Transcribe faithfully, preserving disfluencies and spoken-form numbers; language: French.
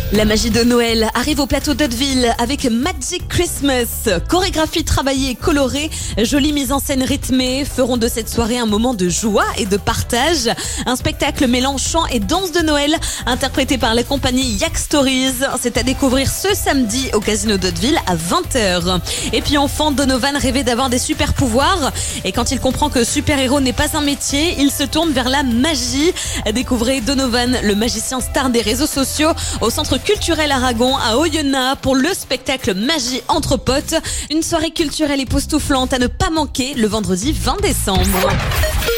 La magie de Noël arrive au plateau d'Hauteville avec Magic Christmas. Chorégraphie travaillée et colorée, jolie mise en scène rythmée feront de cette soirée un moment de joie et de partage. Un spectacle mêlant chant et danse de Noël interprété par la compagnie Yak Stories. C'est à découvrir ce samedi au Casino d'Hauteville à vingt heures. Et puis enfant, Donovan rêvait d'avoir des super pouvoirs. Et quand il comprend que super-héros n'est pas un métier, il se tourne vers la magie. Découvrez Donovan, le magicien star des réseaux sociaux, au centre culturel Aragon à Oyonnax pour le spectacle Magie entre potes. Une soirée culturelle époustouflante à ne pas manquer le vendredi vingt décembre.